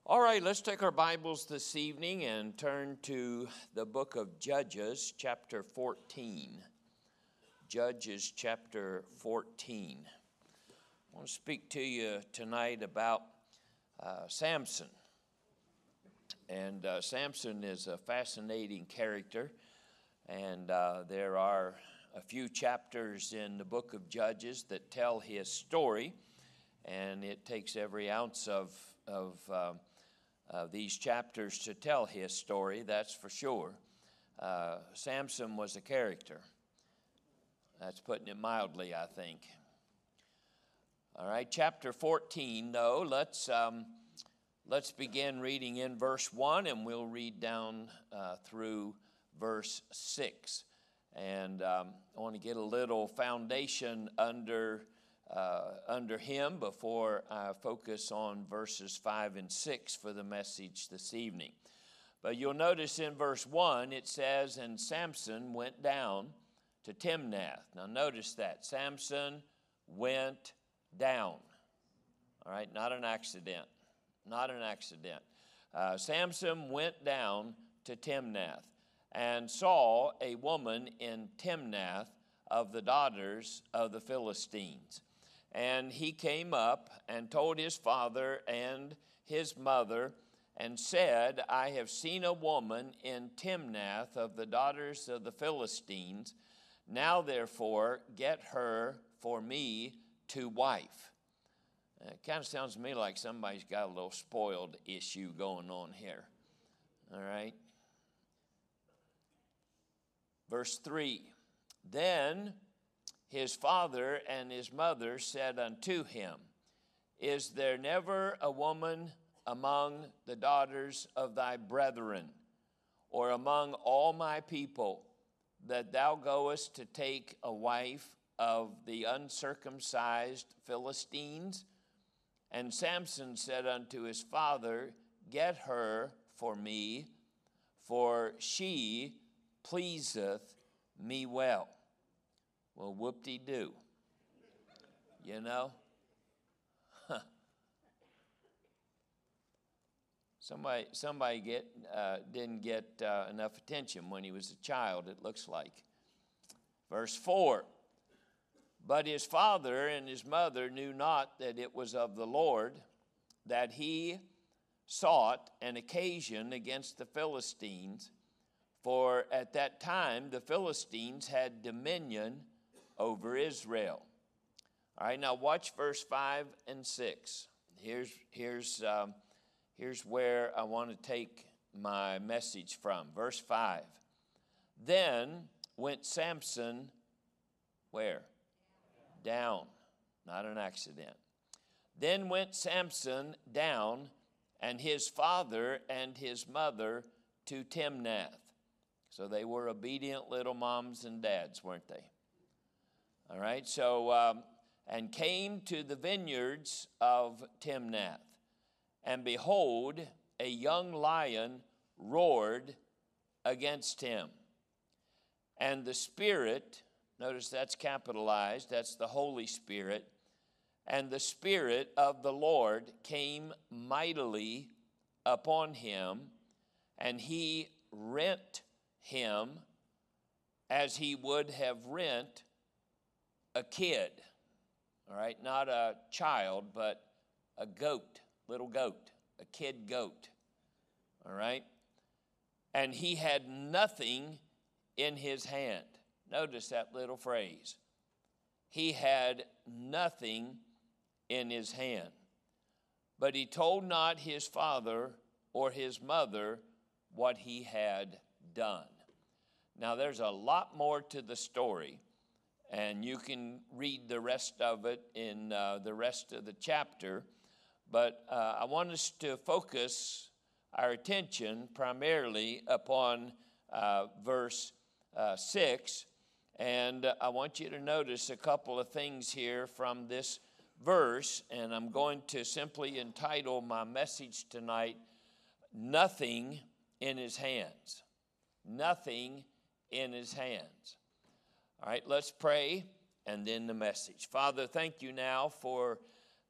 All right, let's take our Bibles this evening and turn to the book of Judges, chapter 14. Judges, chapter 14. I want to speak to you tonight about Samson. And Samson is a fascinating character, and there are a few chapters in the book of Judges that tell his story, and it takes every ounce of these chapters to tell his story, that's for sure. Samson was a character. That's putting it mildly, I think. All right, chapter 14, though, let's begin reading in verse 1, and we'll read down through verse 6. And I want to get a little foundation under him before I focus on verses 5 and 6 for the message this evening. But you'll notice in verse 1 it says, "And Samson went down to Timnath." Now notice that. Samson went down. All right, not an accident. Not an accident. Samson went down to Timnath and saw a woman in Timnath of the daughters of the Philistines. And he came up and told his father and his mother and said, "I have seen a woman in Timnath of the daughters of the Philistines. Now therefore get her for me to wife." It kind of sounds to me like somebody's got a little spoiled issue going on here. All right. Verse 3, "Then his father and his mother said unto him, Is there never a woman among the daughters of thy brethren, or among all my people, that thou goest to take a wife of the uncircumcised Philistines? And Samson said unto his father, Get her for me, for she pleaseth me well." Well, whoop-de-doo, you know? Somebody didn't get enough attention when he was a child, it looks like. Verse 4, "But his father and his mother knew not that it was of the Lord, that he sought an occasion against the Philistines, for at that time the Philistines had dominion over Israel." All right, now watch verse 5 and 6. Here's where I want to take my message from. Verse 5. "Then went Samson," where? Down. Not an accident. "Then went Samson down, and his father and his mother to Timnath." So they were obedient little moms and dads, weren't they? All right, so, "and came to the vineyards of Timnath. And behold, a young lion roared against him. And the Spirit," notice that's capitalized, that's the Holy Spirit, "and the Spirit of the Lord came mightily upon him, and he rent him as he would have rent a kid." All right, not a child, but a goat, little goat, a kid goat. All right, "and he had nothing in his hand." Notice that little phrase. He had nothing in his hand. "But he told not his father or his mother what he had done." Now there's a lot more to the story, and you can read the rest of it in the rest of the chapter. But I want us to focus our attention primarily upon verse 6. And I want you to notice a couple of things here from this verse. And I'm going to simply entitle my message tonight, "Nothing in his hands." Nothing in his hands. All right, let's pray and then the message. Father, thank you now for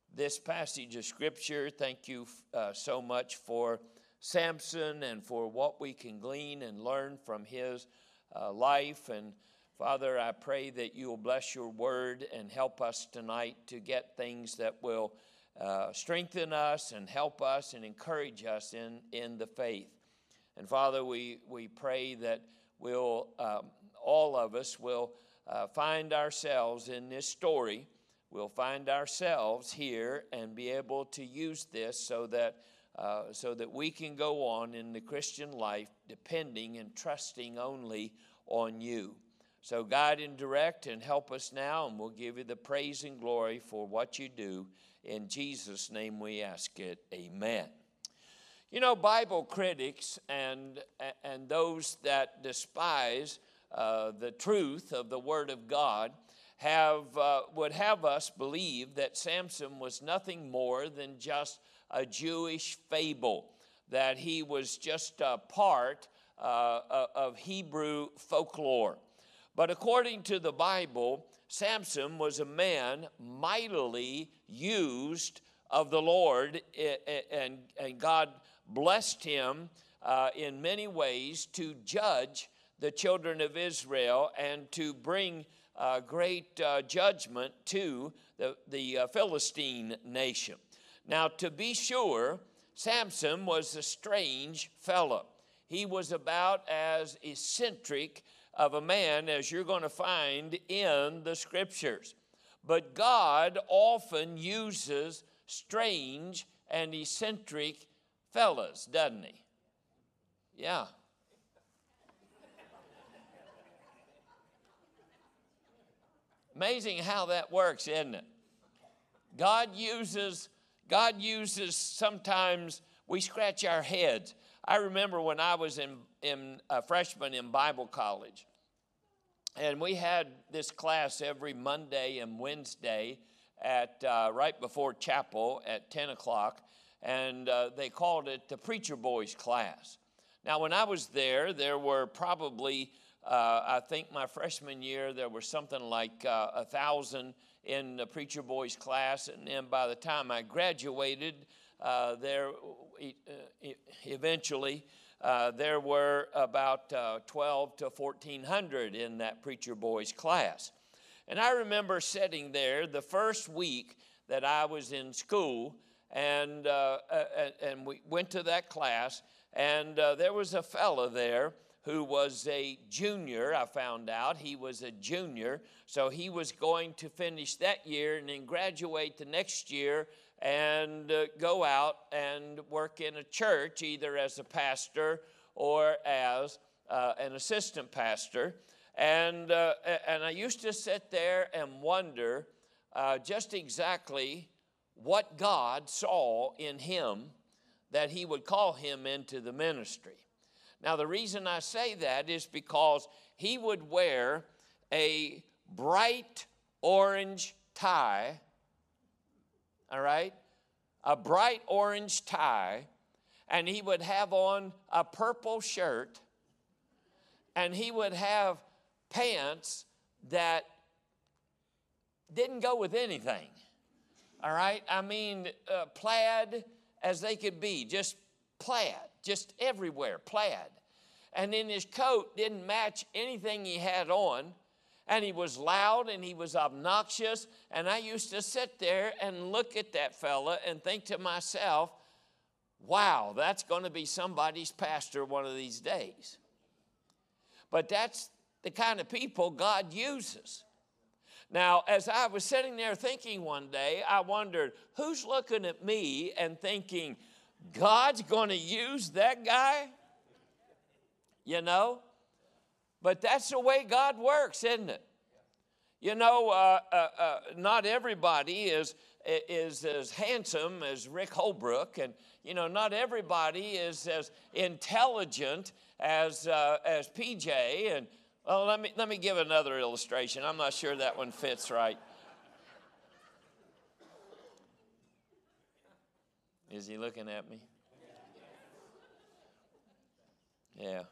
this passage of Scripture. Thank you so much for Samson and for what we can glean and learn from his life. And Father, I pray that you will bless your word and help us tonight to get things that will strengthen us and help us and encourage us in the faith. And Father, we pray that we'll, all of us will find ourselves in this story. We'll find ourselves here and be able to use this so that we can go on in the Christian life depending and trusting only on you. So guide and direct and help us now, and we'll give you the praise and glory for what you do. In Jesus' name we ask it. Amen. You know, Bible critics and those that despise the truth of the Word of God would have us believe that Samson was nothing more than just a Jewish fable, that he was just a part of Hebrew folklore. But according to the Bible, Samson was a man mightily used of the Lord, and God blessed him in many ways to judge the children of Israel and to bring great judgment to the Philistine nation. Now, to be sure, Samson was a strange fellow. He was about as eccentric of a man as you're going to find in the Scriptures. But God often uses strange and eccentric fellas, doesn't he? Yeah. Amazing how that works, isn't it? God uses sometimes we scratch our heads. I remember when I was a freshman in Bible college, and we had this class every Monday and Wednesday at right before chapel at 10 o'clock, and they called it the Preacher Boys class. Now, when I was there were probably, I think my freshman year, there were something like 1,000 in the Preacher Boys class, and then by the time I graduated, eventually, there were about 12 to 1,400 in that Preacher Boys class. And I remember sitting there the first week that I was in school, and we went to that class, and there was a fella there who was a junior. I found out he was a junior, so he was going to finish that year and then graduate the next year and go out and work in a church, either as a pastor or as an assistant pastor. And I used to sit there and wonder just exactly what God saw in him that he would call him into the ministry. Now, the reason I say that is because he would wear a bright orange tie, all right, a bright orange tie, and he would have on a purple shirt, and he would have pants that didn't go with anything, all right? I mean, plaid as they could be, just plaid, just everywhere, plaid. And then his coat didn't match anything he had on, and he was loud and he was obnoxious, and I used to sit there and look at that fella and think to myself, wow, that's going to be somebody's pastor one of these days. But that's the kind of people God uses. Now, as I was sitting there thinking one day, I wondered, who's looking at me and thinking, God's going to use that guy? You know? But that's the way God works, isn't it? You know, not everybody is as handsome as Rick Holbrook, and, you know, not everybody is as intelligent as PJ. And oh, let me give another illustration. I'm not sure that one fits right. Is he looking at me? Yeah.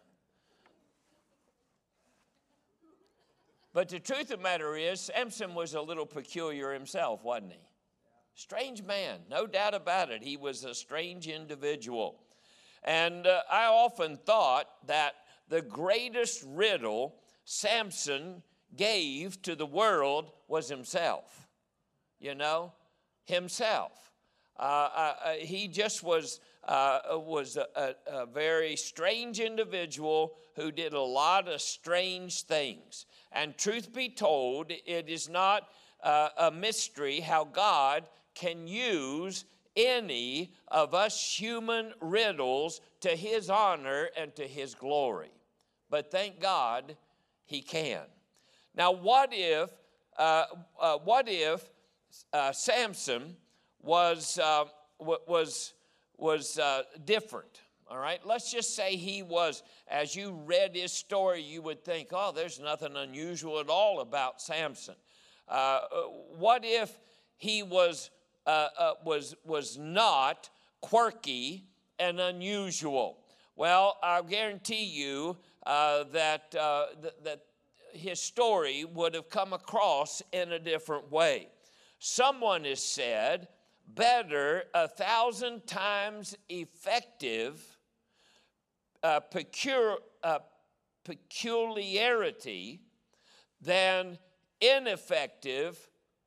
But the truth of the matter is, Samson was a little peculiar himself, wasn't he? Strange man, no doubt about it. He was a strange individual. And I often thought that the greatest riddle Samson gave to the world was himself. You know, himself. He just was a very strange individual who did a lot of strange things. And truth be told, it is not a mystery how God can use any of us human riddles to his honor and to his glory. But thank God he can. Now, what if Samson was different? All right, let's just say he was, as you read his story, you would think, oh, there's nothing unusual at all about Samson. What if he was not quirky and unusual? Well, I'll guarantee you that his story would have come across in a different way. Someone has said, better 1,000 times effective peculiarity than ineffective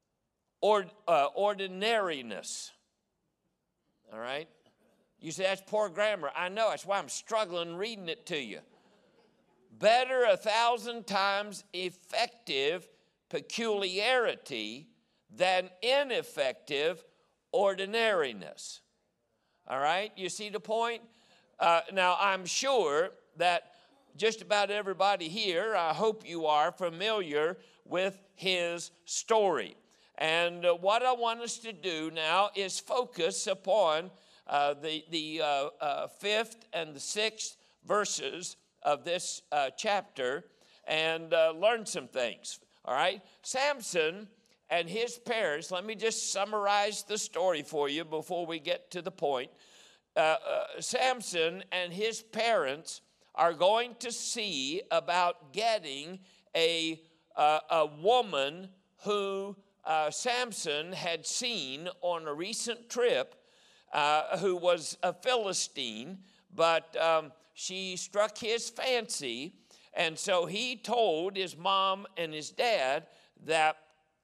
ordinariness. All right? You say, that's poor grammar. I know, that's why I'm struggling reading it to you. Better 1,000 times effective peculiarity than ineffective ordinariness. All right? You see the point? Now, I'm sure that just about everybody here, I hope you are familiar with his story. And what I want us to do now is focus upon the 5th and the 6th verses of this chapter and learn some things. All right? Samson and his parents, let me just summarize the story for you before we get to the point. Samson and his parents are going to see about getting a woman who Samson had seen on a recent trip, who was a Philistine, but she struck his fancy, and so he told his mom and his dad that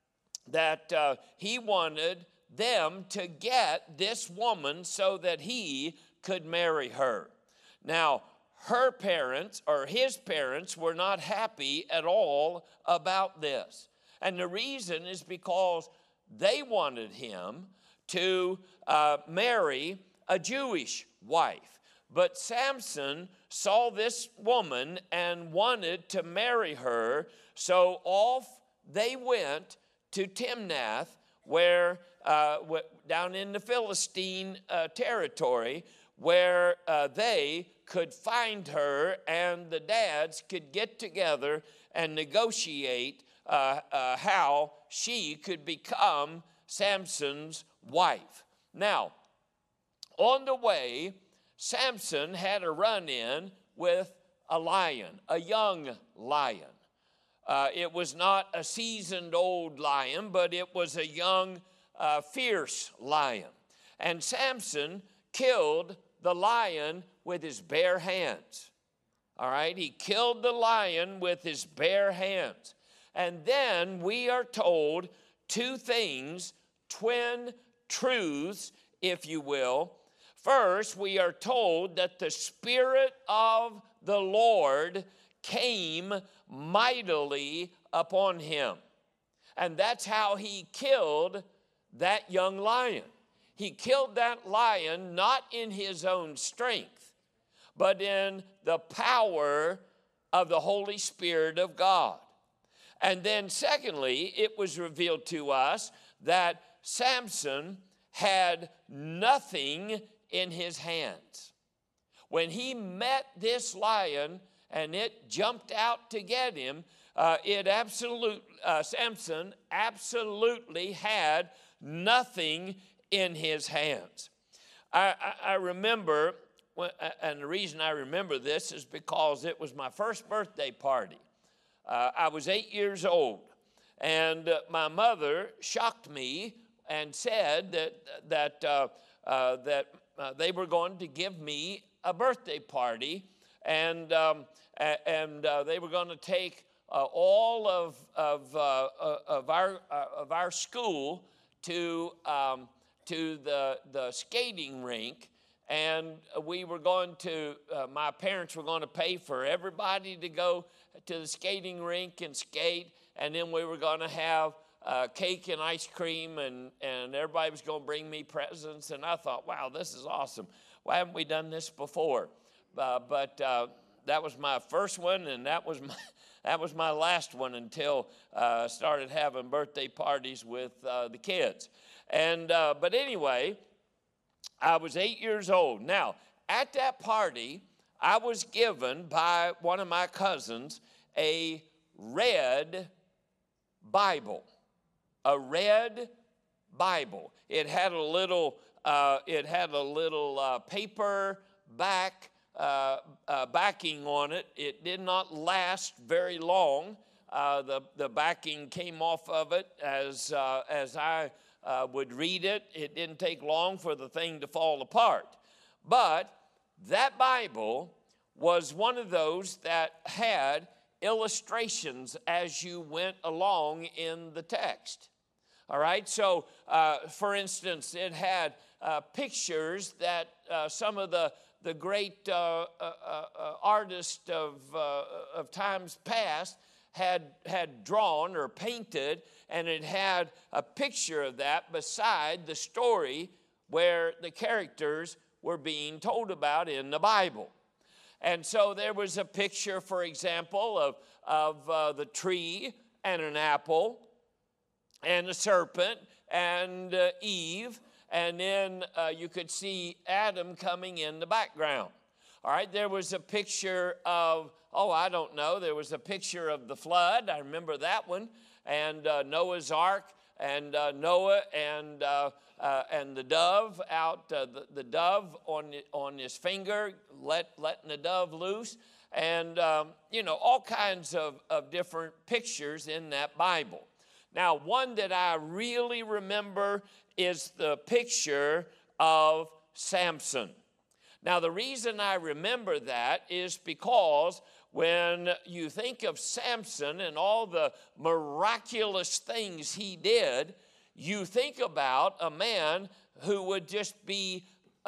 he wanted them to get this woman so that he could marry her. Now, her parents, or his parents, were not happy at all about this. And the reason is because they wanted him to marry a Jewish wife. But Samson saw this woman and wanted to marry her, so off they went to Timnath, where down in the Philistine territory, where they could find her and the dads could get together and negotiate how she could become Samson's wife. Now, on the way, Samson had a run-in with a lion, a young lion. It was not a seasoned old lion, but it was a young, fierce lion. And Samson killed the lion with his bare hands. All right, he killed the lion with his bare hands. And then we are told two things, twin truths, if you will. First, we are told that the Spirit of the Lord came mightily upon him. And that's how he killed that young lion. He killed that lion not in his own strength, but in the power of the Holy Spirit of God. And then secondly, it was revealed to us that Samson had nothing in his hands. When he met this lion and it jumped out to get him, Samson absolutely had nothing in his hands. I remember, and the reason I remember this is because it was my first birthday party. I was 8 years old, and my mother shocked me and said that they were going to give me a birthday party, and they were going to take all of our school to the skating rink, and we were going to. My parents were going to pay for everybody to go to the skating rink and skate, and then we were going to have cake and ice cream, and everybody was going to bring me presents. And I thought, wow, this is awesome. Why haven't we done this before? But that was my first one, and that was my last one until I started having birthday parties with the kids. And but anyway, I was 8 years old. Now, at that party, I was given by one of my cousins a red Bible. A red Bible. It had a little paper backing on it. It did not last very long. The backing came off of it as I would read it. It didn't take long for the thing to fall apart. But that Bible was one of those that had illustrations as you went along in the text. All right, so for instance, it had pictures that some of the great artists of times past had drawn or painted, and it had a picture of that beside the story where the characters were being told about in the Bible. And so there was a picture, for example, of the tree and an apple and a serpent and Eve, and then you could see Adam coming in the background. All right, there was a picture of, there was a picture of the flood. I remember that one, and Noah's Ark, and Noah and the dove out, the dove on his finger, letting the dove loose, and all kinds of different pictures in that Bible. Now, one that I really remember is the picture of Samson. Now, the reason I remember that is because when you think of Samson and all the miraculous things he did, you think about a man who would just be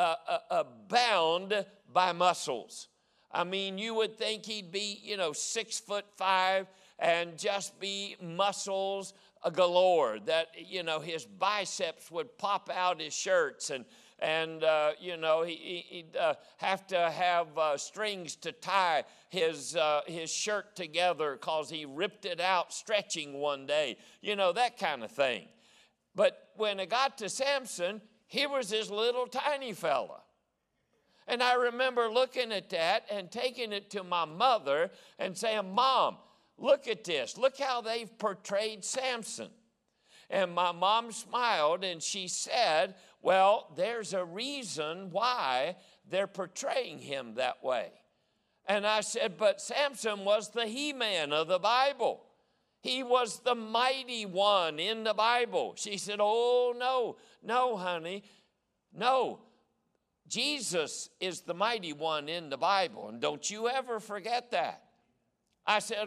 bound by muscles. I mean, you would think he'd be, 6'5" and just be muscles galore, that, his biceps would pop out his shirts, and he'd have to have strings to tie his shirt together because he ripped it out stretching one day, that kind of thing. But when it got to Samson, here was this little tiny fella. And I remember looking at that and taking it to my mother and saying, Mom, look at this. Look how they've portrayed Samson. And my mom smiled and she said, well, there's a reason why they're portraying him that way. And I said, but Samson was the He-Man of the Bible. He was the mighty one in the Bible. She said, oh, no, honey, no. Jesus is the mighty one in the Bible, and don't you ever forget that. I said,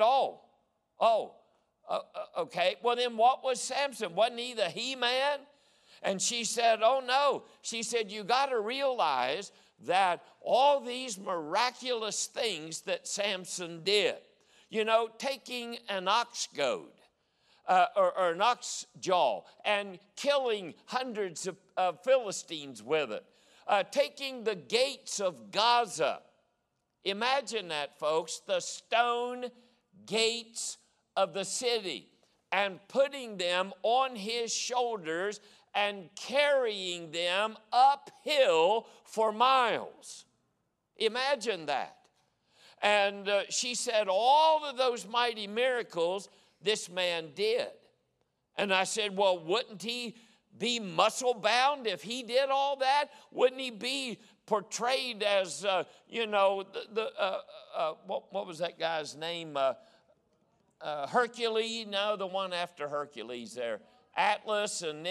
okay. Well, then what was Samson? Wasn't he the He-Man? And she said, oh, no. She said, you got to realize that all these miraculous things that Samson did, taking an ox goad or an ox jaw and killing hundreds of Philistines with it, taking the gates of Gaza. Imagine that, folks, the stone gates of the city, and putting them on his shoulders and carrying them uphill for miles. Imagine that. And she said all of those mighty miracles this man did. And I said, well, wouldn't he be muscle bound if he did all that? Wouldn't he be portrayed as, what was that guy's name? Hercules? No, the one after Hercules there. Atlas, and then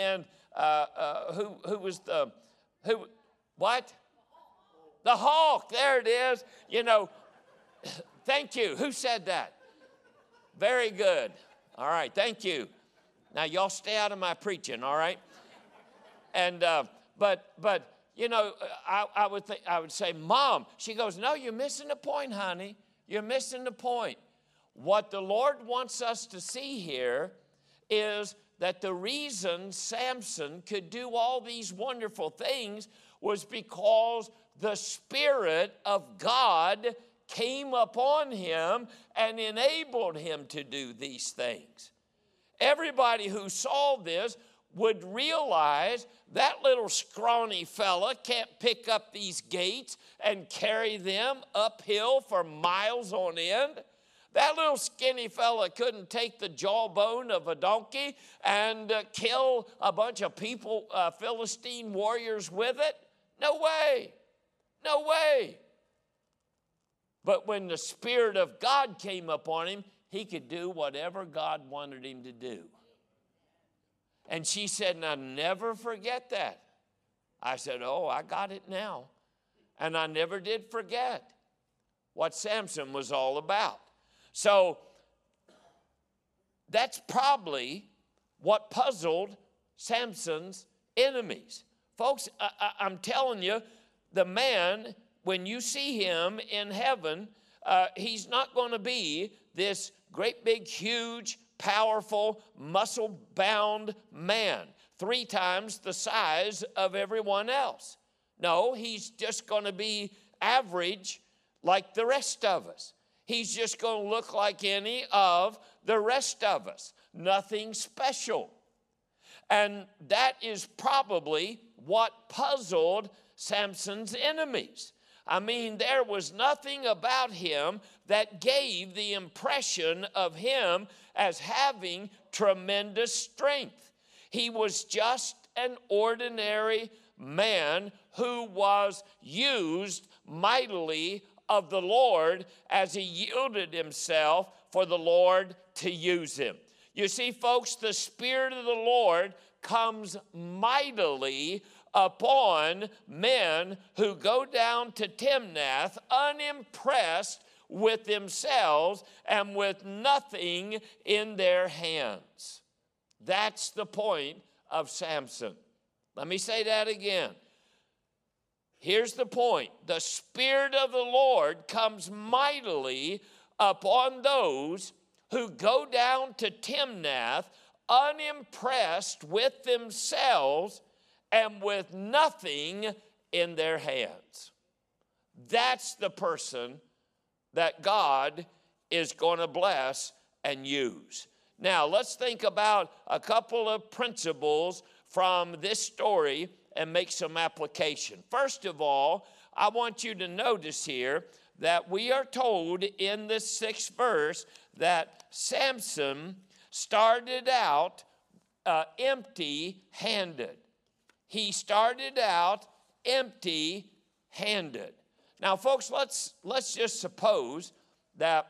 who was the, what? The hawk, there it is. You know, thank you. Who said that? Very good. All right, thank you. Now, y'all stay out of my preaching, all right? And, but you know, I would say, Mom. She goes, no, you're missing the point, honey. You're missing the point. What the Lord wants us to see here is that the reason Samson could do all these wonderful things was because the Spirit of God came upon him and enabled him to do these things. Everybody who saw this would realize that little scrawny fella can't pick up these gates and carry them uphill for miles on end. That little skinny fella couldn't take the jawbone of a donkey and kill a bunch of people, Philistine warriors with it. No way. No way. But when the Spirit of God came upon him, he could do whatever God wanted him to do. And she said, now never forget that. I said, oh, I got it now. And I never did forget what Samson was all about. So that's probably what puzzled Samson's enemies. Folks, I'm telling you, the man, when you see him in heaven, he's not going to be this great big, huge, powerful, muscle-bound man, 3 times the size of everyone else. No, he's just going to be average like the rest of us. He's just going to look like any of the rest of us. Nothing special. And that is probably what puzzled Samson's enemies. I mean, there was nothing about him that gave the impression of him as having tremendous strength. He was just an ordinary man who was used mightily of the Lord as he yielded himself for the Lord to use him. You see, folks, the Spirit of the Lord comes mightily upon men who go down to Timnath unimpressed with themselves and with nothing in their hands. That's the point of Samson. Let me say that again. Here's the point. The Spirit of the Lord comes mightily upon those who go down to Timnath unimpressed with themselves and with nothing in their hands. That's the person that God is going to bless and use. Now, let's think about a couple of principles from this story and make some application. First of all, I want you to notice here that we are told in the 6th verse that Samson started out empty-handed. He started out empty-handed. Now, folks, let's just suppose that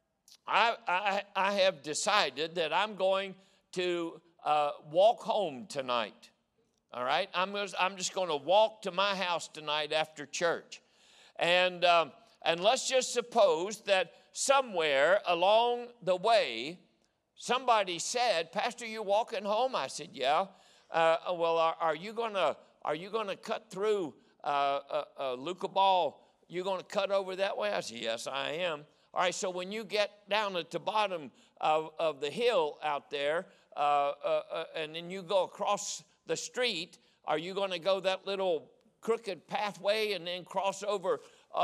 I have decided that I'm going to walk home tonight. All right? I'm just going to walk to my house tonight after church. And let's just suppose that somewhere along the way, somebody said, Pastor, you walking home? I said, yeah. Well, are you gonna cut through Luca Ball? You gonna cut over that way? I said, yes, I am. All right, so when you get down at the bottom of the hill out there, and then you go across the street, are you going to go that little crooked pathway and then cross over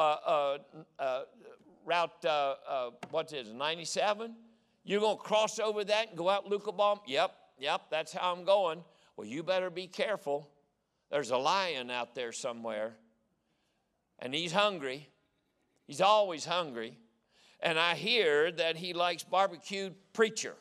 route, 97? You're going to cross over that and go out Luca Ball? Yep, that's how I'm going. Well, you better be careful. There's a lion out there somewhere, and he's hungry. He's always hungry. And I hear that he likes barbecued preacher.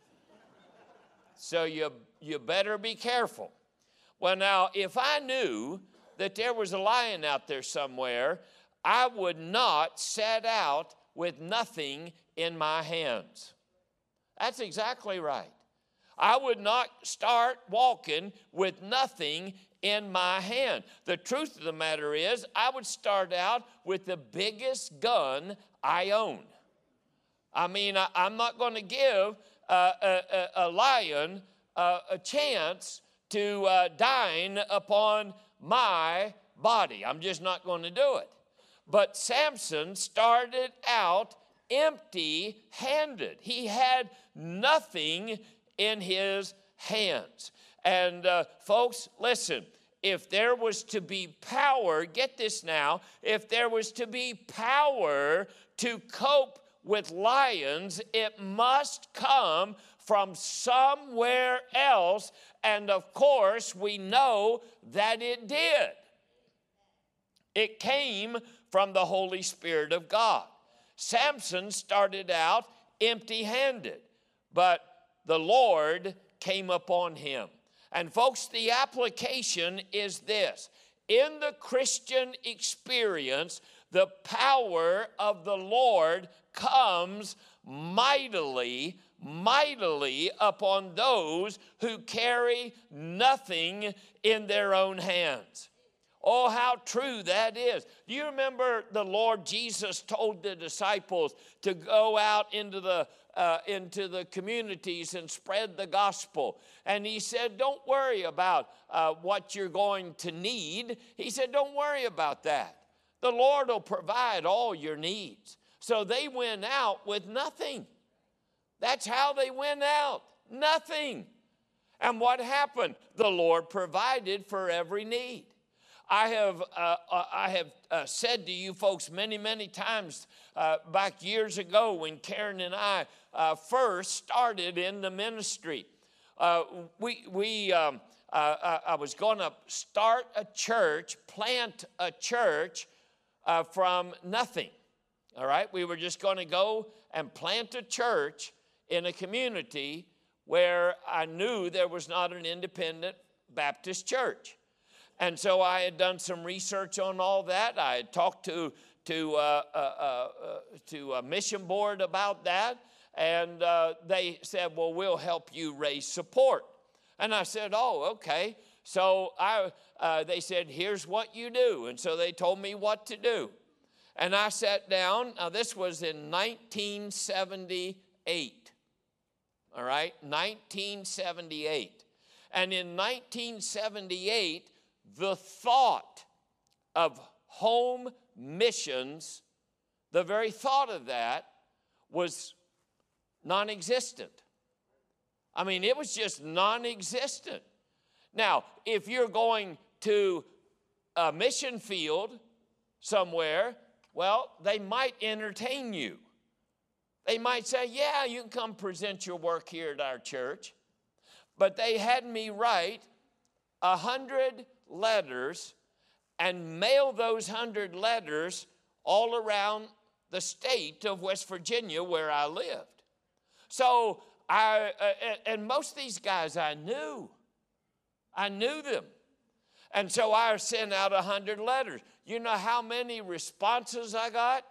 So you better be careful. Well, now, if I knew that there was a lion out there somewhere, I would not set out with nothing in my hands. That's exactly right. I would not start walking with nothing in my hand. The truth of the matter is, I would start out with the biggest gun I own. I mean, I'm not going to give a lion a chance to dine upon my body. I'm just not going to do it. But Samson started out empty-handed. He had nothing in his hands. And folks, listen, if there was to be power, get this now, if there was to be power to cope with lions, it must come from somewhere else. And of course, we know that it did. It came from the Holy Spirit of God. Samson started out empty-handed, but the Lord came upon him. And folks, the application is this. In the Christian experience, the power of the Lord comes mightily upon those who carry nothing in their own hands. Oh, how true that is. Do you remember the Lord Jesus told the disciples to go out into the communities and spread the gospel? And he said, don't worry about what you're going to need. He said, don't worry about that. The Lord will provide all your needs. So they went out with nothing. That's how they went out, nothing. And what happened? The Lord provided for every need. I have said to you folks many times back years ago when Karen and I first started in the ministry. I was going to start a church, plant a church from nothing. All right, we were just going to go and plant a church in a community where I knew there was not an independent Baptist church. And so I had done some research on all that. I had talked to a mission board about that, and they said, well, we'll help you raise support. And I said, oh, okay. So they said, here's what you do. And so they told me what to do. And I sat down. Now, this was in 1978. All right, 1978. And in 1978, the thought of home missions, the very thought of that was non-existent. I mean, it was just non-existent. Now, if you're going to a mission field somewhere, well, they might entertain you. They might say, yeah, you can come present your work here at our church. But they had me write 100 letters and mail those 100 letters all around the state of West Virginia where I lived. So and most of these guys I knew them. And so I sent out 100 letters. You know how many responses I got?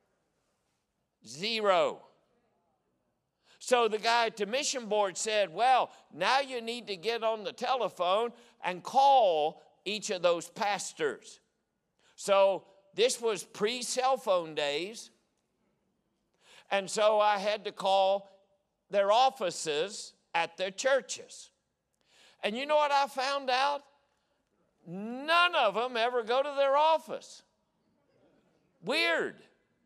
0. So the guy at the mission board said, well, now you need to get on the telephone and call each of those pastors. So this was pre-cell phone days. And so I had to call their offices at their churches. And you know what I found out? None of them ever go to their office. Weird.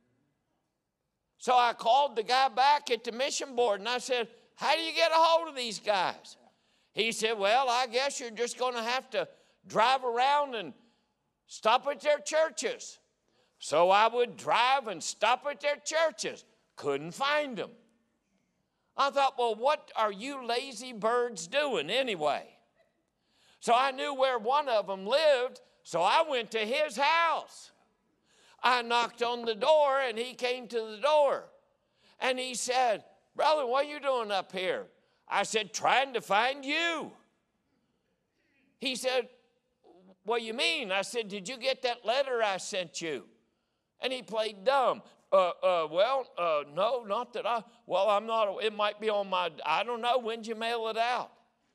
So I called the guy back at the mission board and I said, how do you get a hold of these guys? He said, well, I guess you're just going to have to drive around and stop at their churches. So I would drive and stop at their churches. Couldn't find them. I thought, well, what are you lazy birds doing anyway? So I knew where one of them lived, so I went to his house. I knocked on the door, and he came to the door. And he said, brother, what are you doing up here? I said, trying to find you. He said, what do you mean? I said, did you get that letter I sent you? And he played dumb. No, not that I'm not, it might be on I don't know, when'd you mail it out?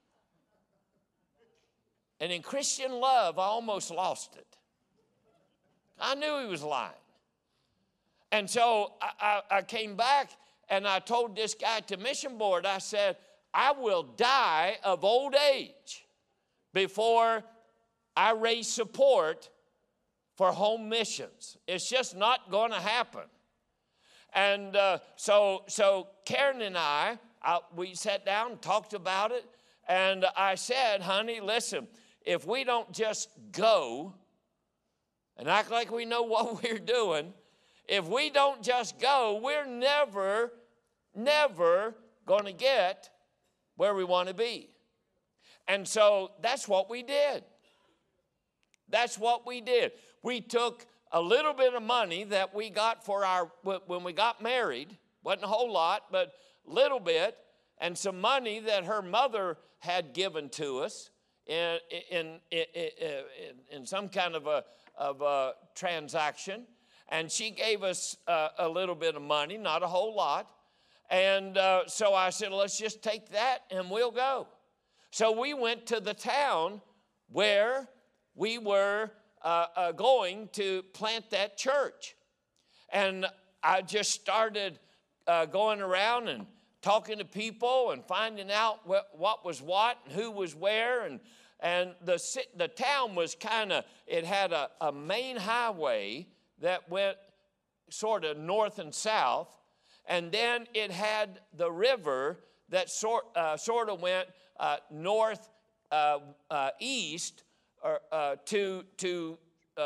And in Christian love, I almost lost it. I knew he was lying. And so I came back and I told this guy at the mission board, I said, I will die of old age before I raise support for home missions. It's just not going to happen. And so Karen and we sat down and talked about it. And I said, honey, listen, if we don't just go and act like we know what we're doing, if we don't just go, we're never going to get where we want to be. And so that's what we did. That's what we did. We took a little bit of money that we got when we got married, wasn't a whole lot, but a little bit, and some money that her mother had given to us in some kind of a transaction. And she gave us a little bit of money, not a whole lot. And so I said, let's just take that and we'll go. So we went to the town where we were going to plant that church. And I just started going around and talking to people and finding out what was what and who was where. And the town was it had a main highway that went sort of north and south. And then it had the river that sort of went north east to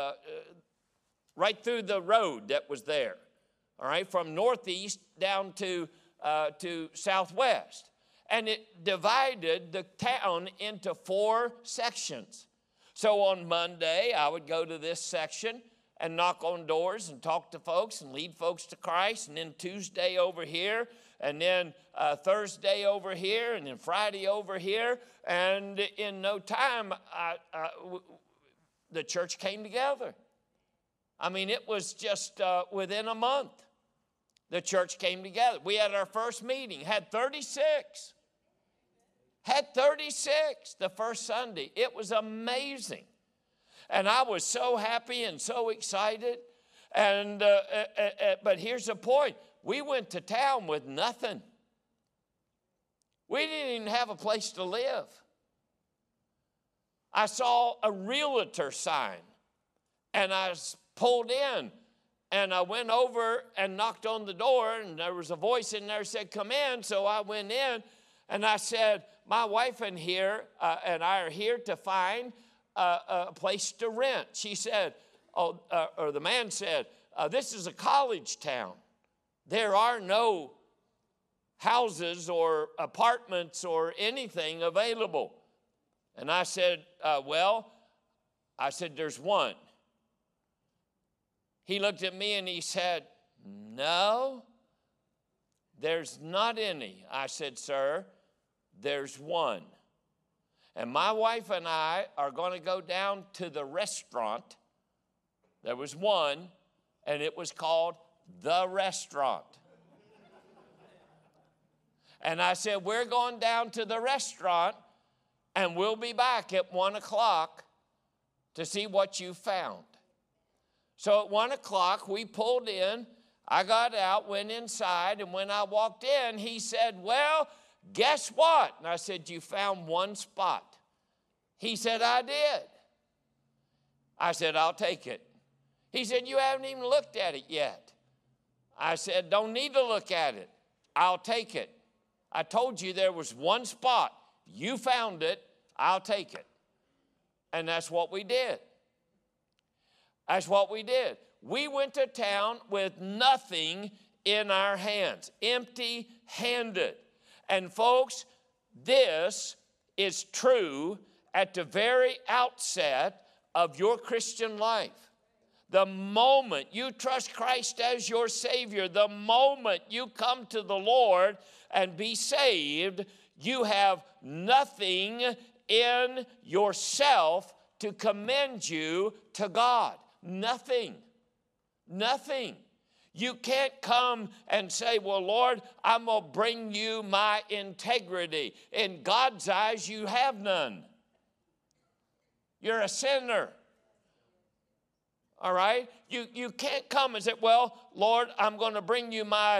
right through the road that was there. All right, from northeast down to southwest. And it divided the town into 4 sections. So on Monday, I would go to this section and knock on doors and talk to folks and lead folks to Christ. And then Tuesday over here, and then Thursday over here, and then Friday over here. And in no time, the church came together. I mean, it was just within a month, the church came together. We had our first meeting, had 36. Had 36 the first Sunday. It was amazing. And I was so happy and so excited. And but here's the point. We went to town with nothing. We didn't even have a place to live. I saw a realtor sign, and I pulled in, and I went over and knocked on the door, and there was a voice in there that said, come in. So I went in, and I said, my wife and I are here to find a place to rent. She said, or the man said, this is a college town. There are no houses or apartments or anything available. And I said, there's one. He looked at me and he said, no, there's not any. I said, sir, there's one. And my wife and I are going to go down to the restaurant. There was one, and it was called The Restaurant. And I said, we're going down to the restaurant, and we'll be back at 1 o'clock to see what you found. So at 1 o'clock, we pulled in. I got out, went inside, and when I walked in, he said, well, guess what? And I said, you found one spot. He said, I did. I said, I'll take it. He said, you haven't even looked at it yet. I said, don't need to look at it. I'll take it. I told you there was one spot. You found it. I'll take it. And that's what we did. That's what we did. We went to town with nothing in our hands, empty-handed. And folks, this is true at the very outset of your Christian life. The moment you trust Christ as your Savior, the moment you come to the Lord and be saved, you have nothing in yourself to commend you to God. Nothing. Nothing. You can't come and say, well, Lord, I'm going to bring you my integrity. In God's eyes, you have none. You're a sinner. All right? You can't come and say, well, Lord, I'm going to bring you my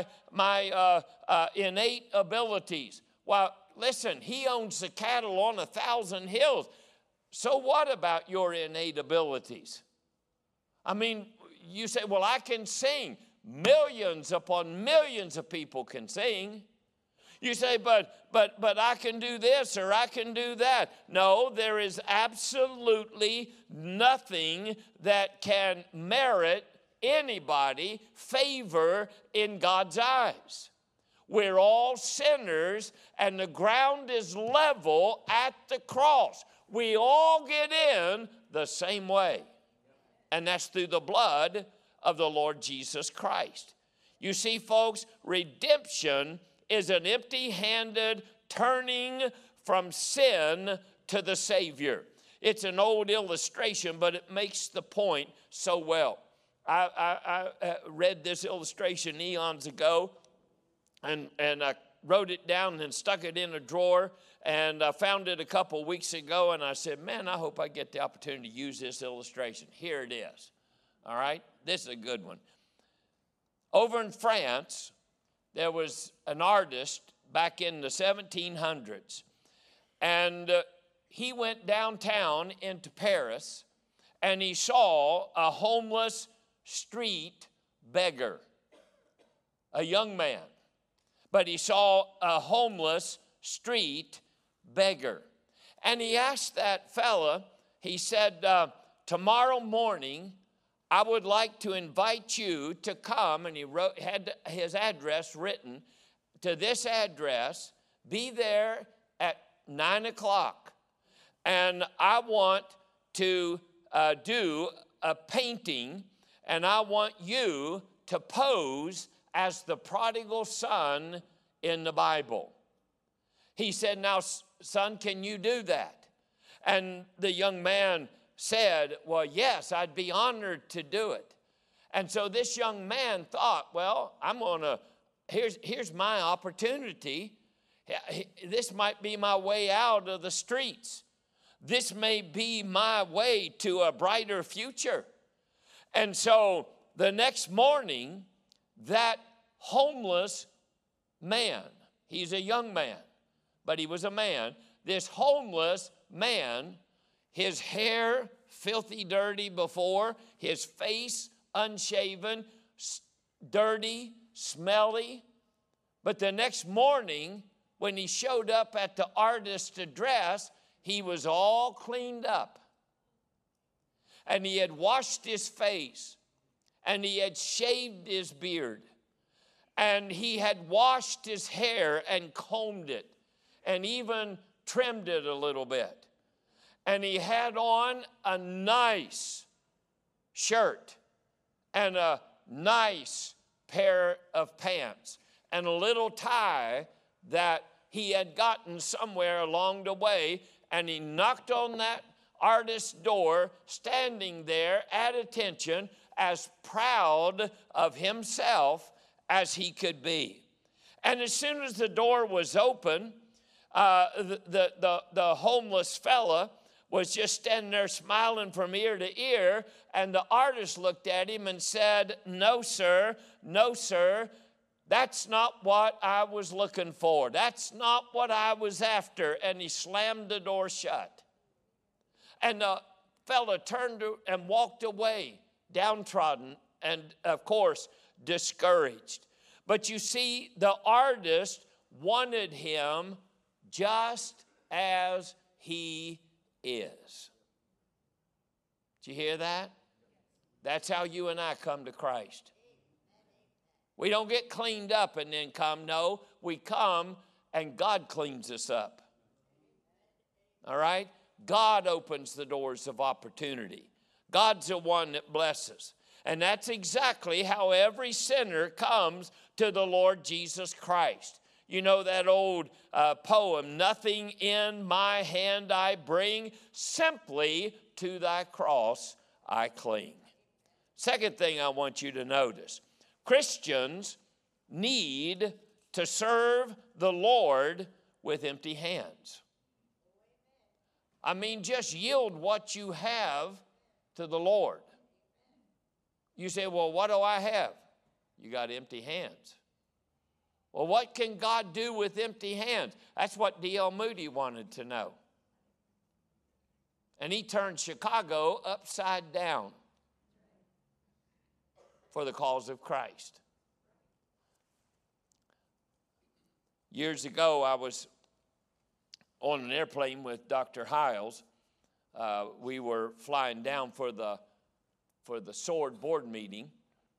innate abilities. Well, listen, he owns the cattle on 1,000 hills. So what about your innate abilities? I mean, you say, well, I can sing. Millions upon millions of people can sing. You say, but I can do this or I can do that. No, there is absolutely nothing that can merit anybody favor in God's eyes. We're all sinners, and the ground is level at the cross. We all get in the same way, and that's through the blood of the Lord Jesus Christ. You see, folks, redemption is an empty-handed turning from sin to the Savior. It's an old illustration, but it makes the point so well. I read this illustration eons ago, and I wrote it down and stuck it in a drawer, and I found it a couple weeks ago, and I said, man, I hope I get the opportunity to use this illustration. Here it is. All right? This is a good one. Over in France, there was an artist back in the 1700s, and he went downtown into Paris, and he saw a homeless street beggar, a young man. But he saw a homeless street beggar. And he asked that fella, he said, tomorrow morning, I would like to invite you to come, and he had his address written, to this address, be there at 9 o'clock. And I want to do a painting, and I want you to pose as the prodigal son in the Bible. He said, now, son, can you do that? And the young man said, well, yes, I'd be honored to do it. And so this young man thought, well, here's my opportunity. This might be my way out of the streets. This may be my way to a brighter future. And so the next morning, that homeless man, he's a young man, but he was a man. This homeless man, his hair filthy dirty before, his face unshaven, dirty, smelly. But the next morning, when he showed up at the artist's address, he was all cleaned up. And he had washed his face, and he had shaved his beard, and he had washed his hair and combed it, and even trimmed it a little bit. And he had on a nice shirt and a nice pair of pants and a little tie that he had gotten somewhere along the way. And he knocked on that artist's door, standing there at attention, as proud of himself as he could be. And as soon as the door was open, the homeless fella was just standing there smiling from ear to ear, and the artist looked at him and said, no, sir, that's not what I was looking for. That's not what I was after. And he slammed the door shut. And the fella turned and walked away, downtrodden and, of course, discouraged. But you see, the artist wanted him just as he is. Did you hear that? That's how you and I come to Christ. We don't get cleaned up and then come. No, we come and God cleans us up. All right? God opens the doors of opportunity. God's the one that blesses. And that's exactly how every sinner comes to the Lord Jesus Christ. You know that old poem, nothing in my hand I bring, simply to thy cross I cling. Second thing I want you to notice, Christians need to serve the Lord with empty hands. I mean, just yield what you have to the Lord. You say, well, what do I have? You got empty hands. Well, what can God do with empty hands? That's what D.L. Moody wanted to know. And he turned Chicago upside down for the cause of Christ. Years ago, I was on an airplane with Dr. Hiles. We were flying down for the SWORD board meeting.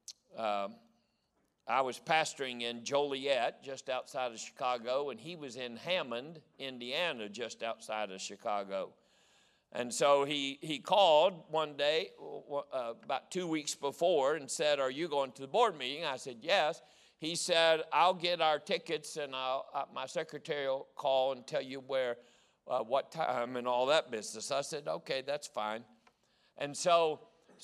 I was pastoring in Joliet, just outside of Chicago, and he was in Hammond, Indiana, just outside of Chicago. And so he called one day, about 2 weeks before, and said, are you going to the board meeting? I said, yes. He said, I'll get our tickets, and my secretary will call and tell you where, what time, and all that business. I said, okay, that's fine. And so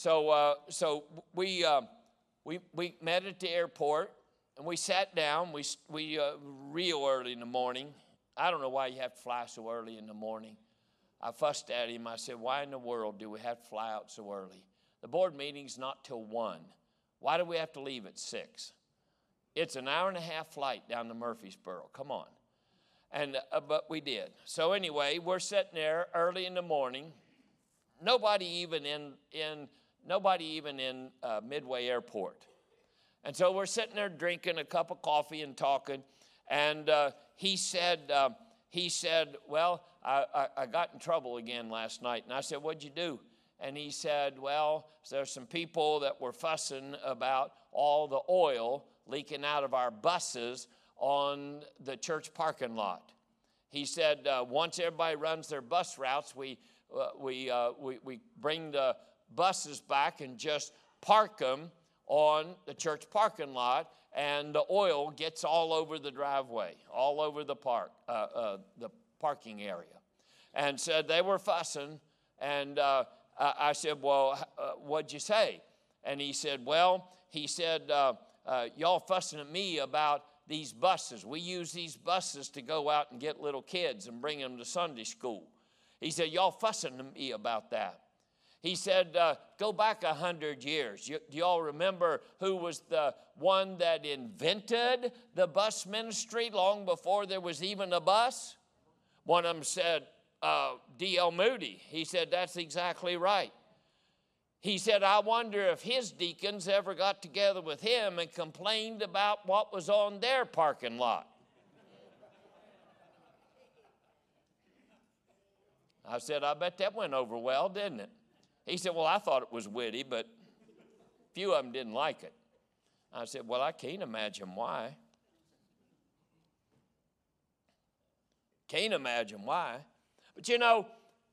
we met at the airport, and we sat down. We real early in the morning. I don't know why you have to fly so early in the morning. I fussed at him. I said, why in the world do we have to fly out so early? The board meeting's not till 1. Why do we have to leave at 6? It's an hour-and-a-half flight down to Murfreesboro. Come on. And but we did. So anyway, we're sitting there early in the morning. Nobody even in Midway Airport. And so we're sitting there drinking a cup of coffee and talking. And he said, well, I got in trouble again last night. And I said, what'd you do? And he said, well, there's some people that were fussing about all the oil leaking out of our buses on the church parking lot. He said, once everybody runs their bus routes, we bring the buses back and just park them on the church parking lot, and the oil gets all over the driveway, all over the parking area. And said they were fussing, and I said, well, what'd you say? And he said, y'all fussing at me about these buses. We use these buses to go out and get little kids and bring them to Sunday school. He said, y'all fussing at me about that. He said, go back 100 years. Do y'all remember who was the one that invented the bus ministry long before there was even a bus? One of them said, D.L. Moody. He said, that's exactly right. He said, I wonder if his deacons ever got together with him and complained about what was on their parking lot. I said, I bet that went over well, didn't it? He said, well, I thought it was witty, but a few of them didn't like it. I said, well, I can't imagine why. Can't imagine why. But you know,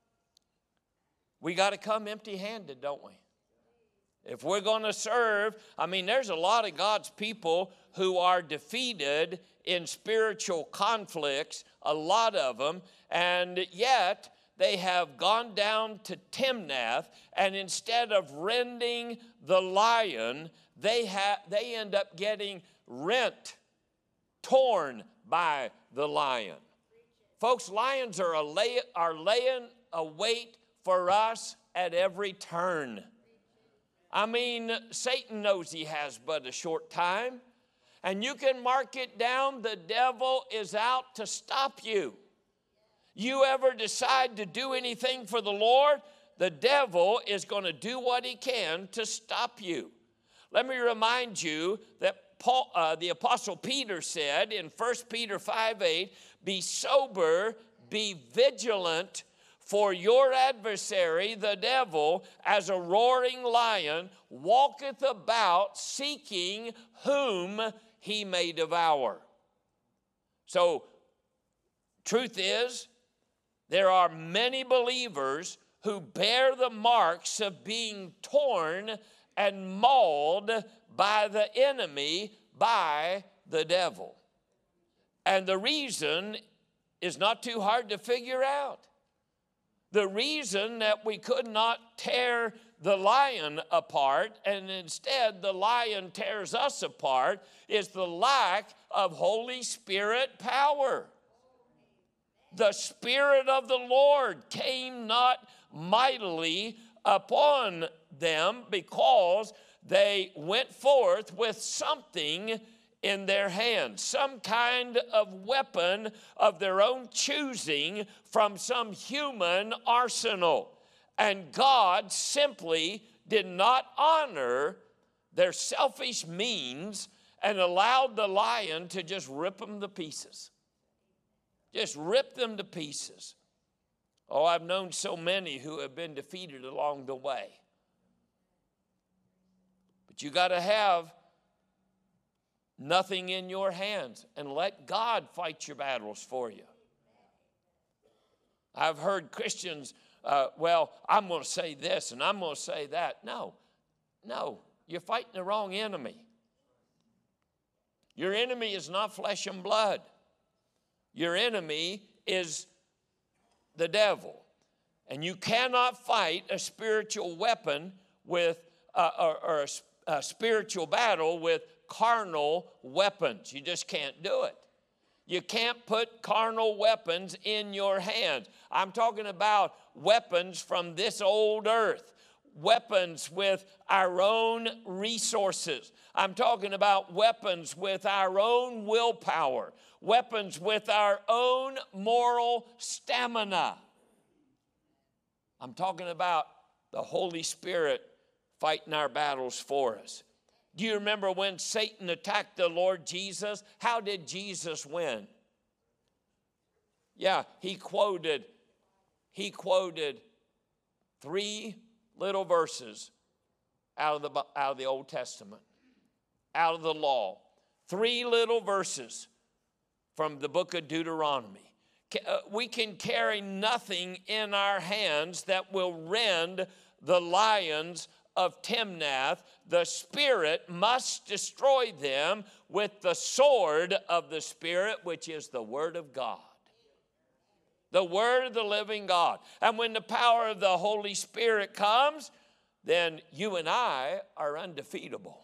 we got to come empty-handed, don't we? If we're going to serve, I mean, there's a lot of God's people who are defeated in spiritual conflicts, a lot of them, and yet they have gone down to Timnath, and instead of rending the lion, they end up getting torn by the lion. Folks, lions are laying a wait for us at every turn. I mean, Satan knows he has but a short time, and you can mark it down, the devil is out to stop you. You ever decide to do anything for the Lord, the devil is going to do what he can to stop you. Let me remind you that the Apostle Peter said in 1 Peter 5:8, be sober, be vigilant, for your adversary, the devil, as a roaring lion, walketh about seeking whom he may devour. So, truth is, there are many believers who bear the marks of being torn and mauled by the enemy, by the devil. And the reason is not too hard to figure out. The reason that we could not tear the lion apart, and instead the lion tears us apart, is the lack of Holy Spirit power. The Spirit of the Lord came not mightily upon them because they went forth with something in their hands, some kind of weapon of their own choosing from some human arsenal. And God simply did not honor their selfish means and allowed the lion to just rip them to pieces. Just rip them to pieces. Oh, I've known so many who have been defeated along the way. But you got to have nothing in your hands and let God fight your battles for you. I've heard Christians, well, I'm going to say this and I'm going to say that. No, you're fighting the wrong enemy. Your enemy is not flesh and blood. Your enemy is the devil. And you cannot fight a spiritual weapon with, or a spiritual battle with carnal weapons. You just can't do it. You can't put carnal weapons in your hands. I'm talking about weapons from this old earth, weapons with our own resources. I'm talking about weapons with our own willpower, weapons with our own moral stamina. I'm talking about the Holy Spirit fighting our battles for us. Do you remember when Satan attacked the Lord Jesus? How did Jesus win? Yeah, he quoted 3 little verses out of the Old Testament, out of the law. 3 little verses from the book of Deuteronomy. We can carry nothing in our hands that will rend the lions of Timnath. The Spirit must destroy them with the sword of the Spirit, which is the Word of God. The Word of the living God. And when the power of the Holy Spirit comes, then you and I are undefeatable.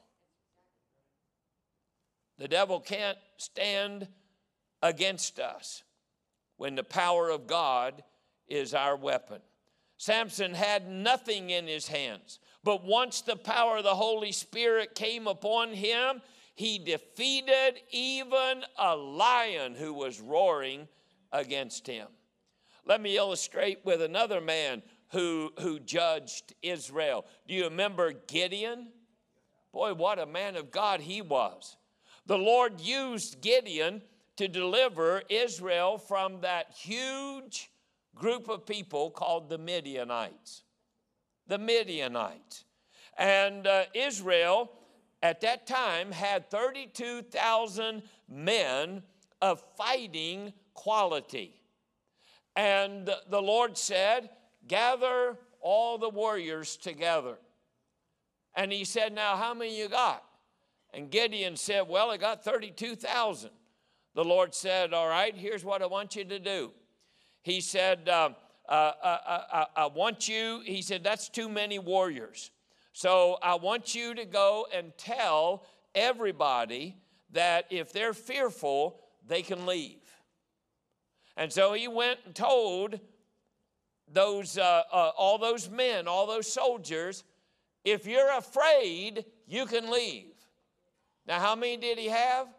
The devil can't stand against us when the power of God is our weapon. Samson had nothing in his hands, but once the power of the Holy Spirit came upon him, he defeated even a lion who was roaring against him. Let me illustrate with another man who judged Israel. Do you remember Gideon? Boy, what a man of God he was. The Lord used Gideon to deliver Israel from that huge group of people called the Midianites. The Midianites. And Israel at that time had 32,000 men of fighting quality. And the Lord said, gather all the warriors together. And he said, now how many you got? And Gideon said, well, I got 32,000. The Lord said, all right, here's what I want you to do. He said, I want you, he said, that's too many warriors. So I want you to go and tell everybody that if they're fearful, they can leave. And so he went and told those all those men, all those soldiers, if you're afraid, you can leave. Now, how many did he have?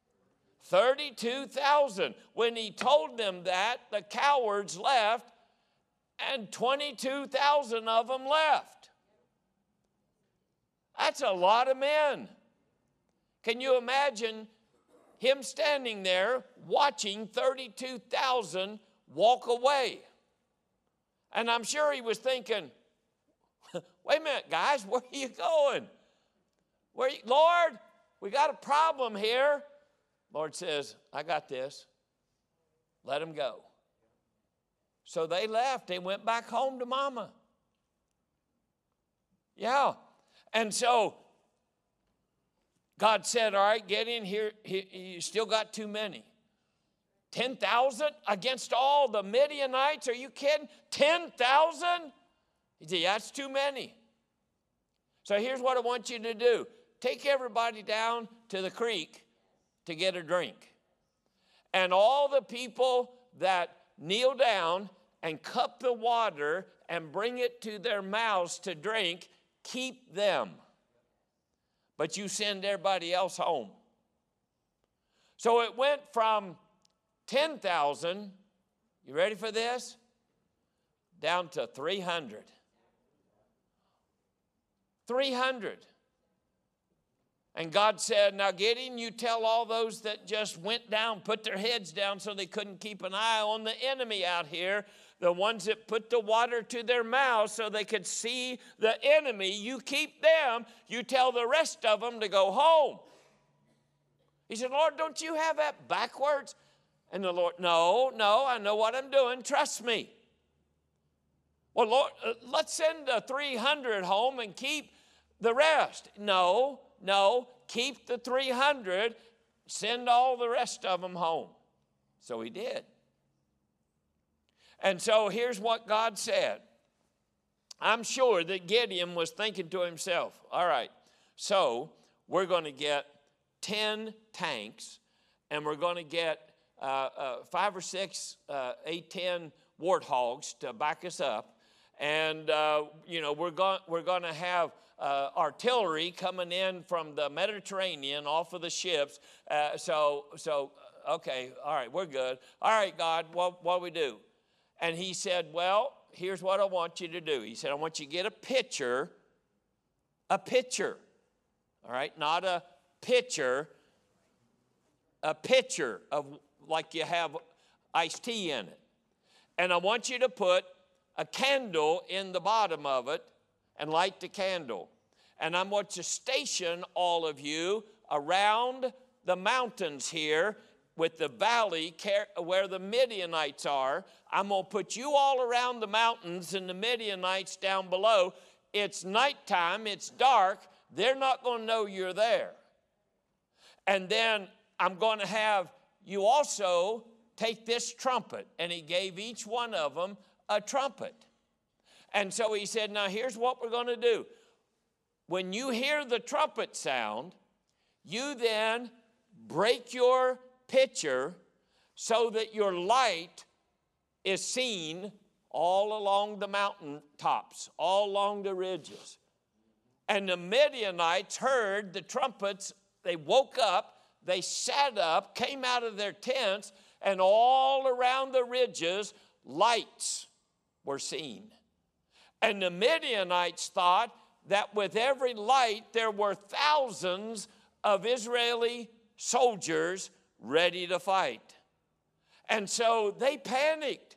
32,000. When he told them that, the cowards left, and 22,000 of them left. That's a lot of men. Can you imagine him standing there watching 32,000 walk away? And I'm sure he was thinking, wait a minute, guys, where are you going? Lord, we got a problem here. Lord says, I got this. Let them go. So they left. They went back home to mama. Yeah. And so God said, all right, get in here. You still got too many. 10,000 against all the Midianites? Are you kidding? 10,000? He said, yeah, that's too many. So here's what I want you to do. Take everybody down to the creek to get a drink. And all the people that kneel down and cup the water and bring it to their mouths to drink, keep them. But you send everybody else home. So it went from 10,000, you ready for this? Down to 300. 300. And God said, now Gideon, you tell all those that just went down, put their heads down so they couldn't keep an eye on the enemy out here, the ones that put the water to their mouths so they could see the enemy, you keep them, you tell the rest of them to go home. He said, Lord, don't you have that backwards? And the Lord, no, I know what I'm doing, trust me. Well, Lord, let's send the 300 home and keep the rest. No, keep the 300, send all the rest of them home. So he did. And so here's what God said. I'm sure that Gideon was thinking to himself, all right, so we're going to get 10 tanks, and we're going to get 5 or 6, 8, 10 warthogs to back us up. And, we're going to have artillery coming in from the Mediterranean off of the ships. Okay, all right, we're good. All right, God, what do we do? And he said, well, here's what I want you to do. He said, I want you to get a pitcher, all right, not a pitcher, a pitcher of like you have iced tea in it. And I want you to put a candle in the bottom of it and light the candle. And I want to station all of you around the mountains here with the valley where the Midianites are. I'm going to put you all around the mountains and the Midianites down below. It's nighttime, it's dark. They're not going to know you're there. And then I'm going to have you also take this trumpet. And he gave each one of them a trumpet. And so he said, now here's what we're going to do. When you hear the trumpet sound, you then break your pitcher so that your light is seen all along the mountain tops, all along the ridges. And the Midianites heard the trumpets. They woke up, they sat up, came out of their tents, and all around the ridges, lights were seen. And the Midianites thought that with every light, there were thousands of Israeli soldiers ready to fight. And so they panicked.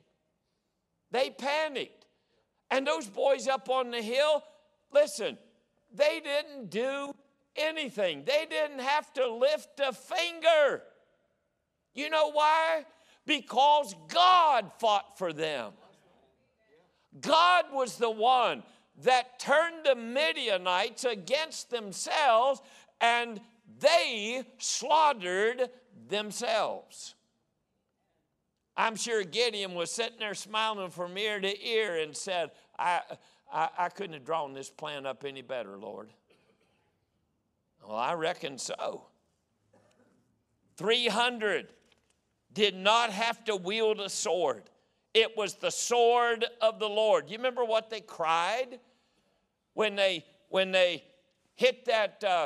And those boys up on the hill, listen, they didn't do anything. They didn't have to lift a finger. You know why? Because God fought for them. God was the one that turned the Midianites against themselves, and they slaughtered themselves. I'm sure Gideon was sitting there smiling from ear to ear and said, I couldn't have drawn this plan up any better, Lord. Well, I reckon so. 300 did not have to wield a sword. It was the sword of the Lord. You remember what they cried when they hit that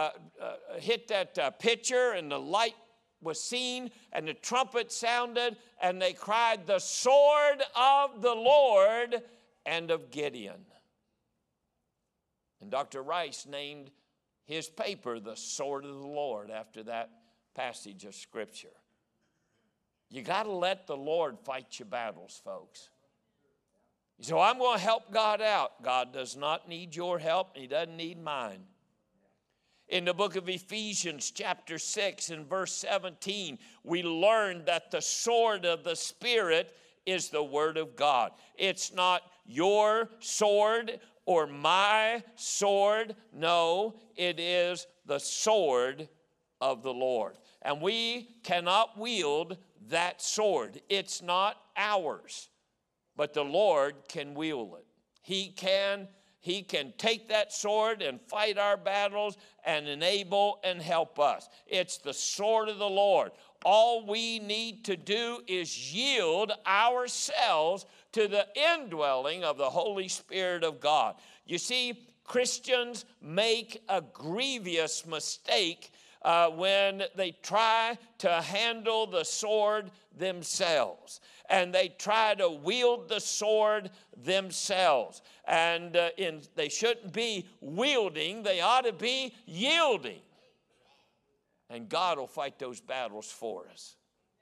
pitcher and the light was seen and the trumpet sounded and they cried, the sword of the Lord and of Gideon. And Dr. Rice named his paper the sword of the Lord after that passage of Scripture. You got to let the Lord fight your battles, folks. So I'm going to help God out. God does not need your help. He doesn't need mine. In the book of Ephesians chapter 6 and verse 17, we learn that the sword of the Spirit is the Word of God. It's not your sword or my sword. No, it is the sword of the Lord. And we cannot wield that sword. It's not ours, but the Lord can wield it. He He can take that sword and fight our battles and enable and help us. It's the sword of the Lord. All we need to do is yield ourselves to the indwelling of the Holy Spirit of God. You see, Christians make a grievous mistake when they try to handle the sword themselves. And they try to wield the sword themselves. And they shouldn't be wielding, they ought to be yielding. And God will fight those battles for us.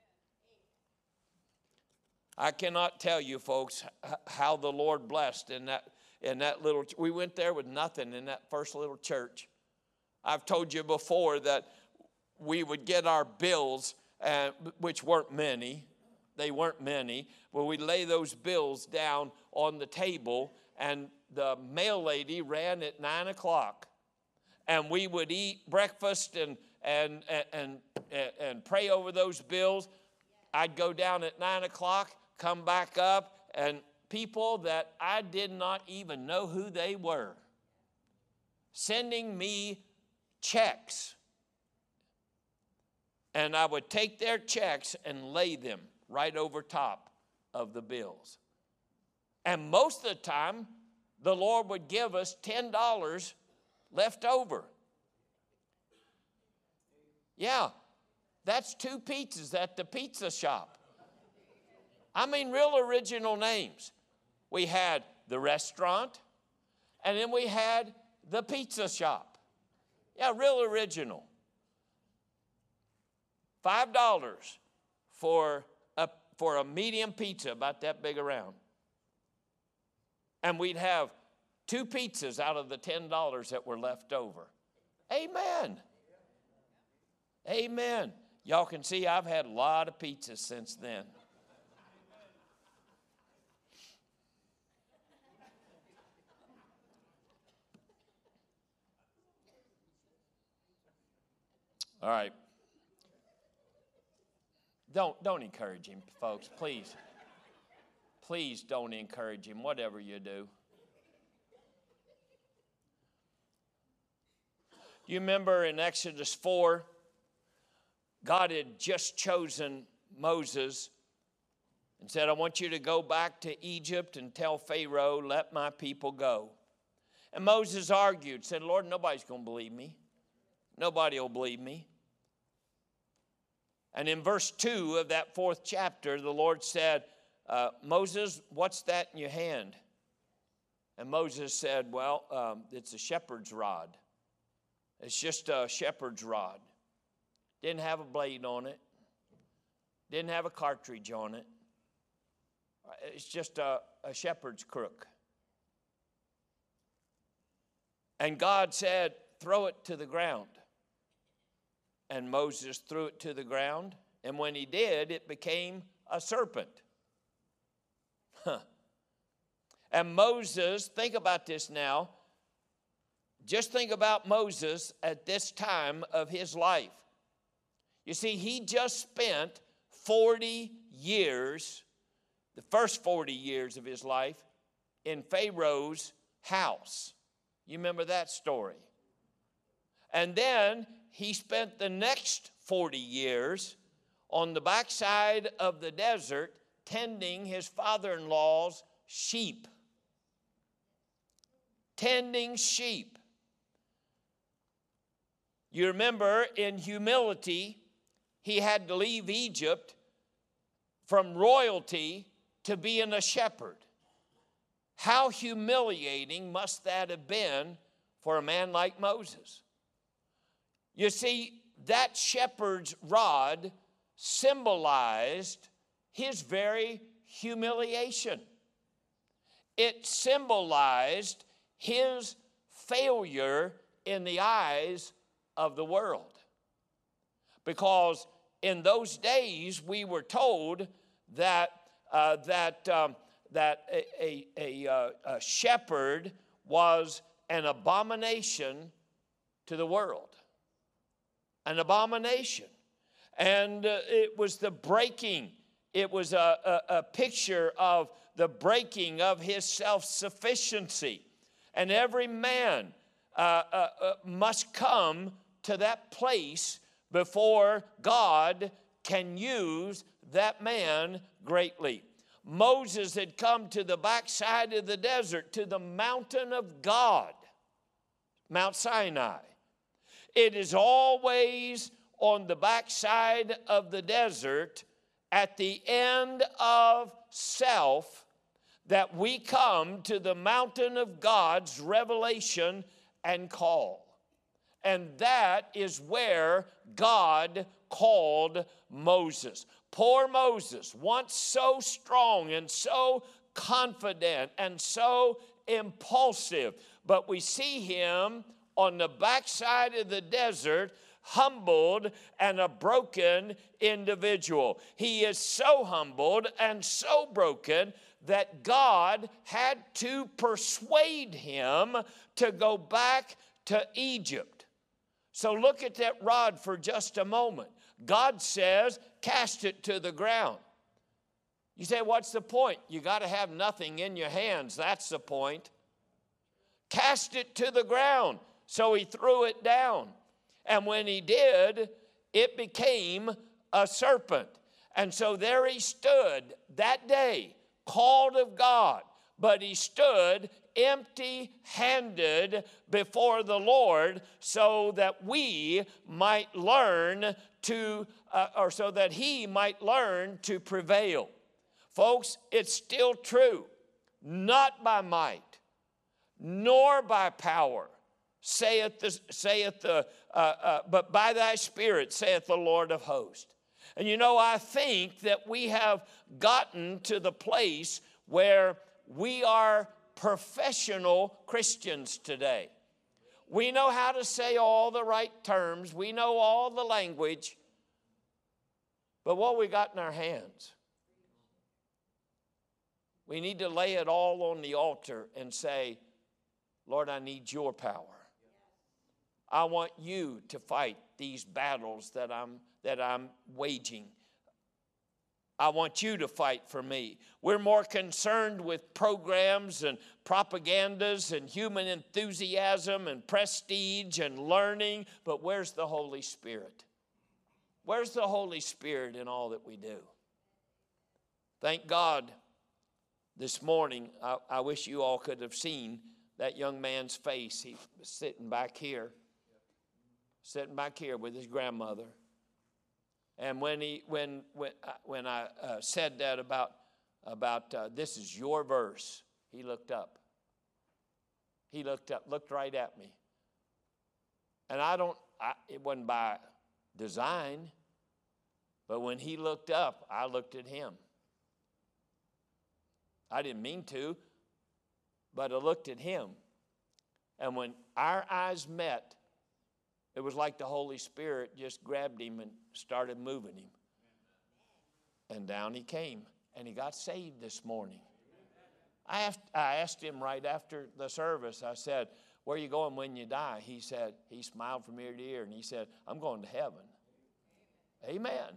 I cannot tell you, folks, how the Lord blessed in that little. We went there with nothing in that first little church. I've told you before that we would get our bills, which weren't many. They weren't many. But we'd lay those bills down on the table, and the mail lady ran at 9 o'clock. And we would eat breakfast and pray over those bills. I'd go down at 9 o'clock, come back up, and people that I did not even know who they were sending me checks. And I would take their checks and lay them right over top of the bills. And most of the time, the Lord would give us $10 left over. Yeah, that's 2 pizzas at the pizza shop. I mean, real original names. We had the restaurant, and then we had the pizza shop. Yeah, real original. $5 for a medium pizza, about that big around. And we'd have 2 pizzas out of the $10 that were left over. Amen. Amen. Y'all can see I've had a lot of pizzas since then. All right. Don't encourage him, folks, please. Please don't encourage him, whatever you do. You remember in Exodus 4, God had just chosen Moses and said, I want you to go back to Egypt and tell Pharaoh, let my people go. And Moses argued, said, Lord, nobody's going to believe me. Nobody will believe me. And in verse 2 of that 4th chapter, the Lord said, Moses, what's that in your hand? And Moses said, well, it's a shepherd's rod. It's just a shepherd's rod. Didn't have a blade on it. Didn't have a cartridge on it. It's just a shepherd's crook. And God said, throw it to the ground. And Moses threw it to the ground. And when he did, it became a serpent. And Moses, think about this now. Just think about Moses at this time of his life. You see, he just spent 40 years, the first 40 years of his life, in Pharaoh's house. You remember that story. And then he spent the next 40 years on the backside of the desert tending his father-in-law's sheep. Tending sheep. You remember, in humility, he had to leave Egypt from royalty to being a shepherd. How humiliating must that have been for a man like Moses? You see, that shepherd's rod symbolized his very humiliation. It symbolized his failure in the eyes of the world. Because in those days, we were told that a shepherd was an abomination to the world. An abomination. And it was the breaking. It was a picture of the breaking of his self-sufficiency. And every man must come to that place before God can use that man greatly. Moses had come to the backside of the desert, to the mountain of God, Mount Sinai. It is always on the backside of the desert, at the end of self, that we come to the mountain of God's revelation and call. And that is where God called Moses. Poor Moses, once so strong and so confident and so impulsive, but we see him on the backside of the desert, humbled and a broken individual. He is so humbled and so broken that God had to persuade him to go back to Egypt. So look at that rod for just a moment. God says, cast it to the ground. You say, what's the point? You got to have nothing in your hands. That's the point. Cast it to the ground. So he threw it down. And when he did, it became a serpent. And so there he stood that day, called of God, but he stood empty-handed before the Lord so that we might learn to, so that he might learn to prevail. Folks, it's still true. Not by might, nor by power, but by thy Spirit, saith the Lord of hosts. And you know, I think that we have gotten to the place where we are professional Christians today. We know how to say all the right terms. We know all the language. But what we got in our hands? We need to lay it all on the altar and say, Lord, I need your power. I want you to fight these battles that I'm waging. I want you to fight for me. We're more concerned with programs and propagandas and human enthusiasm and prestige and learning, but where's the Holy Spirit? Where's the Holy Spirit in all that we do? Thank God this morning, I wish you all could have seen that young man's face. He was sitting back here with his grandmother. And when I said that about this is your verse, he looked up. He looked right at me. And it wasn't by design, but when he looked up, I looked at him. I didn't mean to, but I looked at him. And when our eyes met, it was like the Holy Spirit just grabbed him and started moving him. And down he came, and he got saved this morning. I asked him right after the service, I said, where are you going when you die? He said, he smiled from ear to ear, and he said, I'm going to heaven. Amen.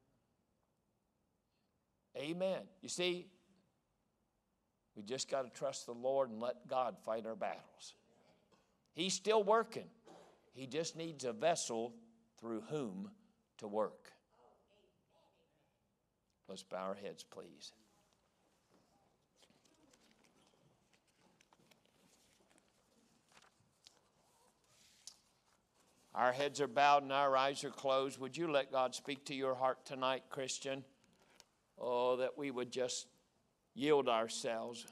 Amen. You see, we just got to trust the Lord and let God fight our battles. He's still working. He just needs a vessel through whom to work. Let's bow our heads, please. Our heads are bowed and our eyes are closed. Would you let God speak to your heart tonight, Christian? Oh, that we would just yield ourselves.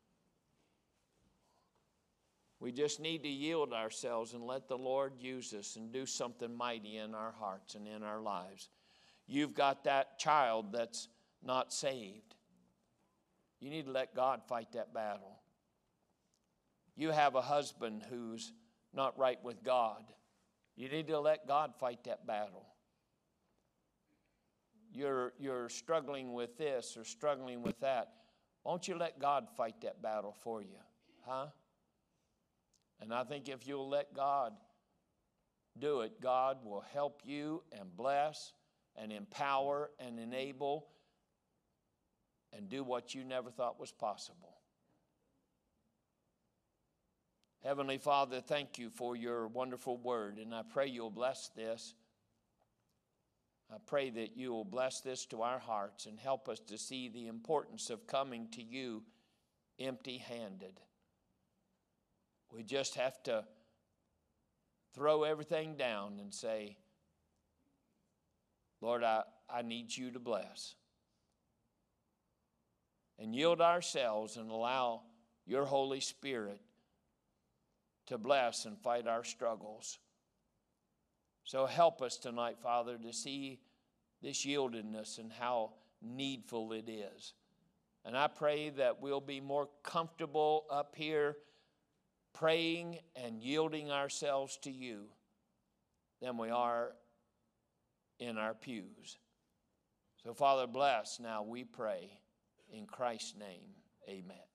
We just need to yield ourselves and let the Lord use us and do something mighty in our hearts and in our lives. You've got that child that's not saved. You need to let God fight that battle. You have a husband who's not right with God. You need to let God fight that battle. You're struggling with this or struggling with that. Won't you let God fight that battle for you? Huh? And I think if you'll let God do it, God will help you and bless and empower and enable and do what you never thought was possible. Heavenly Father, thank you for your wonderful word, and I pray you'll bless this. I pray that you will bless this to our hearts and help us to see the importance of coming to you empty-handed. We just have to throw everything down and say, Lord, I need you to bless. And yield ourselves and allow your Holy Spirit to bless and fight our struggles. So help us tonight, Father, to see this yieldedness and how needful it is. And I pray that we'll be more comfortable up here praying and yielding ourselves to you than we are in our pews. So, Father, bless now, we pray. In Christ's name, amen.